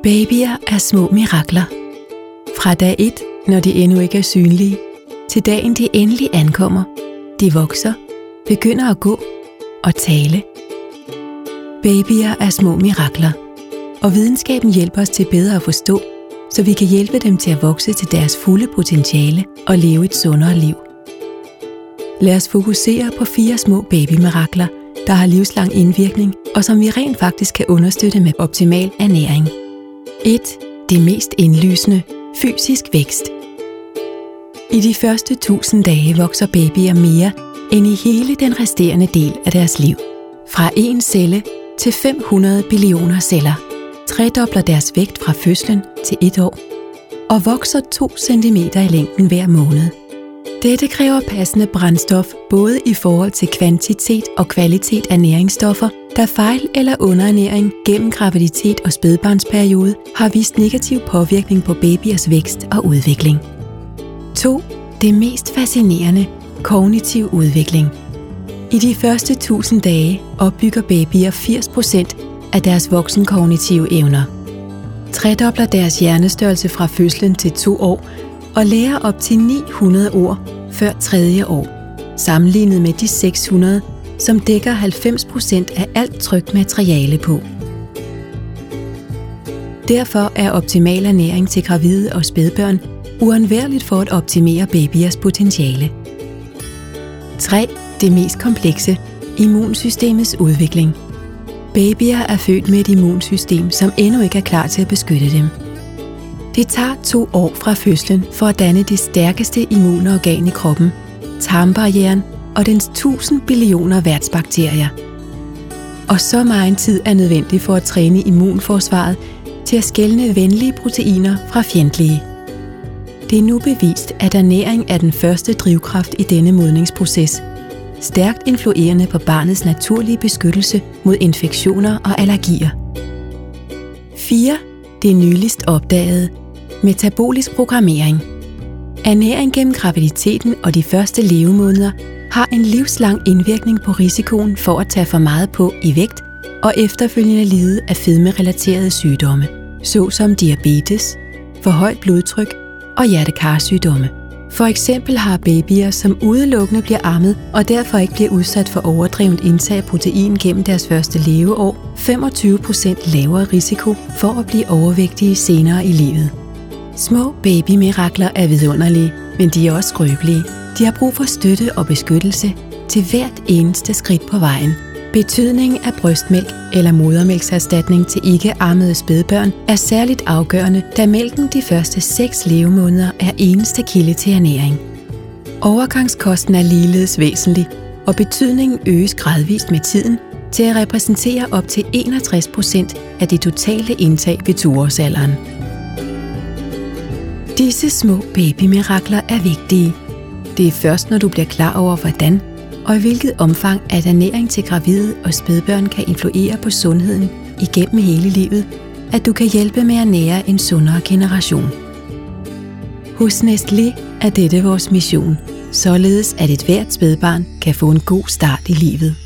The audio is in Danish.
Babyer er små mirakler. Fra dag 1, når de endnu ikke er synlige, til dagen de endelig ankommer, de vokser, begynder at gå og tale. Babyer er små mirakler, og videnskaben hjælper os til bedre at forstå, så vi kan hjælpe dem til at vokse til deres fulde potentiale og leve et sundere liv. Lad os fokusere på 4 små babymirakler, der har livslang indvirkning, og som vi rent faktisk kan understøtte med optimal ernæring. 1. Det mest indlysende: fysisk vækst. I de første 1000 dage vokser babyer mere end i hele den resterende del af deres liv. Fra 1 celle til 500 billioner celler, tredobler deres vægt fra fødslen til 1 år, og vokser 2 cm i længden hver måned. Dette kræver passende brændstof både i forhold til kvantitet og kvalitet af næringsstoffer, da fejl- eller underernæring gennem graviditet og spædbarnsperiode har vist negativ påvirkning på babyers vækst og udvikling. 2. Det mest fascinerende: kognitiv udvikling. I de første 1000 dage opbygger babyer 80% af deres voksenkognitive evner, tredobler deres hjernestørrelse fra fødslen til 2 år og lærer op til 900 ord før 3. år, sammenlignet med de 600, som dækker 90% af alt trykt materiale på. Derfor er optimal ernæring til gravide og spædbørn uundværligt for at optimere babyers potentiale. 3. Det mest komplekse: immunsystemets udvikling. Babyer er født med et immunsystem, som endnu ikke er klar til at beskytte dem. Det tager 2 år fra fødslen for at danne det stærkeste immunorgan i kroppen, tarmbarrieren og dens 1000 billioner værtsbakterier. Og så meget tid er nødvendig for at træne immunforsvaret til at skelne venlige proteiner fra fjendtlige. Det er nu bevist, at ernæring er den første drivkraft i denne modningsproces, stærkt influerende på barnets naturlige beskyttelse mod infektioner og allergier. 4. Det nyligst opdagede: metabolisk programmering. Ernæring gennem graviditeten og de første levemåneder har en livslang indvirkning på risikoen for at tage for meget på i vægt og efterfølgende lide af fedmerelaterede sygdomme, såsom diabetes, for højt blodtryk og hjertekarsygdomme. For eksempel har babyer, som udelukkende bliver ammet og derfor ikke bliver udsat for overdrevent indtag af protein gennem deres første leveår, 25% lavere risiko for at blive overvægtige senere i livet. Små babymirakler er vidunderlige, men de er også skrøbelige. De har brug for støtte og beskyttelse til hvert eneste skridt på vejen. Betydningen af brystmælk eller modermælkserstatning til ikke-ammede spædbørn er særligt afgørende, da mælken de første 6 levemåneder er eneste kilde til ernæring. Overgangskosten er ligeledes væsentlig, og betydningen øges gradvist med tiden til at repræsentere op til 61% af det totale indtag ved 2-årsalderen. Disse små babymirakler er vigtige. Det er først, når du bliver klar over, hvordan og i hvilket omfang at ernæring til gravide og spædbørn kan influere på sundheden igennem hele livet, at du kan hjælpe med at nære en sundere generation. Hos Nestlé er dette vores mission, således at et hvert spædbarn kan få en god start i livet.